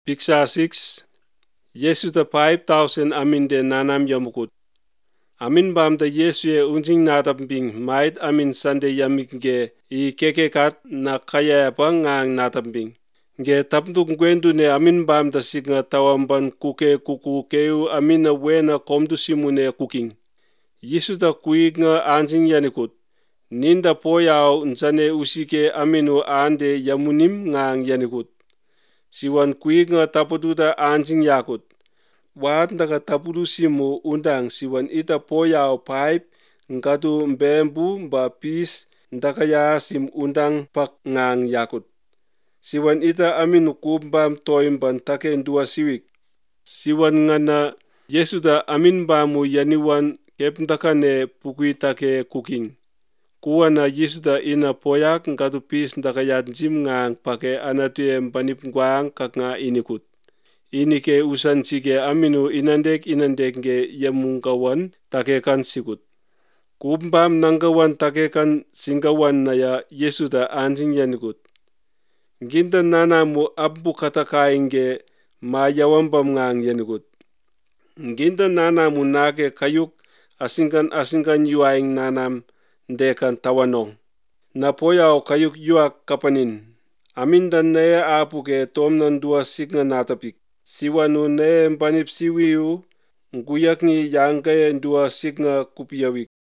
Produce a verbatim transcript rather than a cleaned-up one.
Picture six. Yesu the five thousand amin de nanam yamukut. Amin bam the Yesu e unjing natambing mait amin sande yamikge I keke kat na kaya pang ngang natambing. Ge tapduk ngwendu ne amin bam the signa tawamban kuke kuku keu amin na wena komdu simune cooking. Yesu the kuig nga anjing yanikut. Ninda poyaw nsane usike aminu ande yamunim ngang yanikut. Siwan kuig nga tapududa anjing yakut. Wat ndaka tapudu simu undang siwan ita poyaw pipe ngatu mbembu mba pis ndaka ya sim undang pak ngang yakut. Siwan ita aminu kumbam toimban take ndua siwik. Siwan ngana Yesu da amin bamu yaniwan kep ndaka ne pukui take cooking. Kuwa na Yesu da ina poyak ngatu pis ndaka ya jim ngang pake anatuye mbanip ngwang kak nga inikut. Ini ke usan sige aminu inandek inandek nge yamungawan take kan sikut. Kumbam nanggawan take kan singawan na ya Yesu da anjing yanikut. Ginda nana mu abbu katakai nge mayawambam ngang yanikut. Ginda nana mu nage kayuk asingkan asingkan yuaing nanam ndekan tawanong. Napoyaw kayuk yuak kapanin. Amin dan naya apu ke tomnan dua signa natapik. Siwanu ne mbanip siwiu nguyak ni yangkaya dua signa kupiyawik.